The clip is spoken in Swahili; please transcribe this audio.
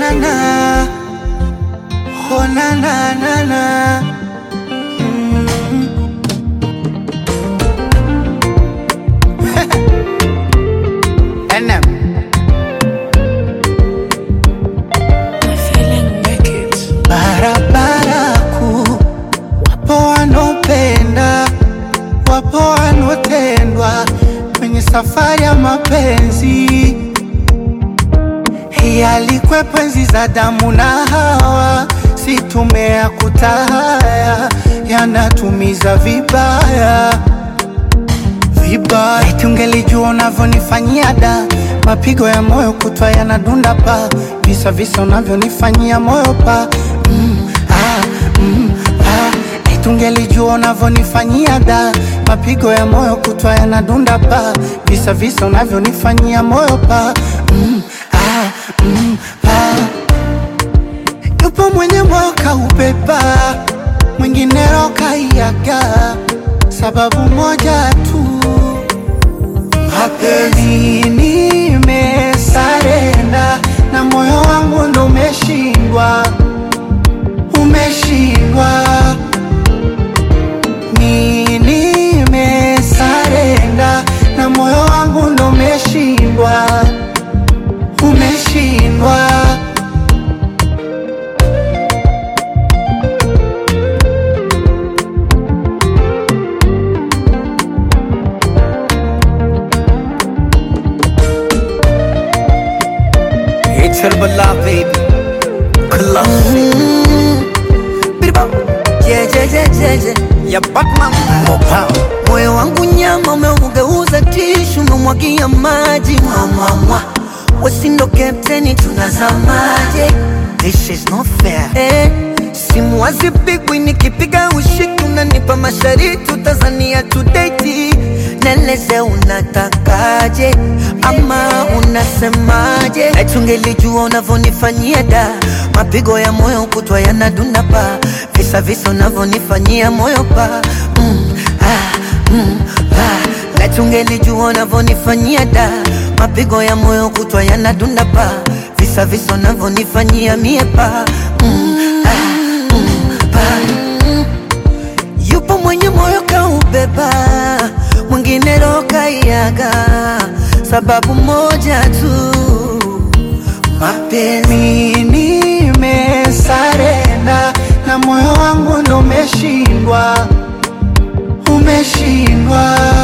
na na, oh na na na na. NM. Barabara kuu, wapo wanopenda, wapo wanotendwa kwenye safari ya mapenzi. Hii alikwepo enzi za Adamu na Hawa, si tumeyakuta haya, yanatumiza vibaya vibaya. Eti ungelijua unavyonifanyia da, mapigo ya moyo kutwa yanadunda pa, visa visa unavyonifanyia moyo pa Eti ungelijua unavyonifanyia da, mapigo ya moyo kutwa yanadunda pa, visa visa unavyonifanyia moyo pa Yupo mwenye moyo kaubeba, mwingine roho kaiaga, sababu moja tu, mapenzi. Nimesarenda na moyo wangu ndo umeshindwa, umeshindwa. Nimesarenda na moyo wangu ndo umeshindwa, umeshindwa. It's Herbala baby, classic. Ya Batman moyo wangu nyama umeugeuza tishu, umemwagia maji mwa wasindo kapteni tunazamaje. This is not fair. Simu hazipigwi nikipiga ushiki, unanipa mashariti utazania tudeti. Neleze unatakaje ama unasemaje? Eti ungelijua unavyonifanyia da, mapigo ya moyo kutwa yanadunda pa, visa visa unavyonifanyia moyo pa Eti ungelijua unavyonifanyia da, mapigo ya moyo kutwa yanadunda pa, visa visa unavyonifanyia mie pa Yupo mwenye moyo kaubeba, mwingine roho kaiaga, sababu moja tu, mapenzi. Nimesarenda na moyo wangu ndo umeshindwa, umeshindwa.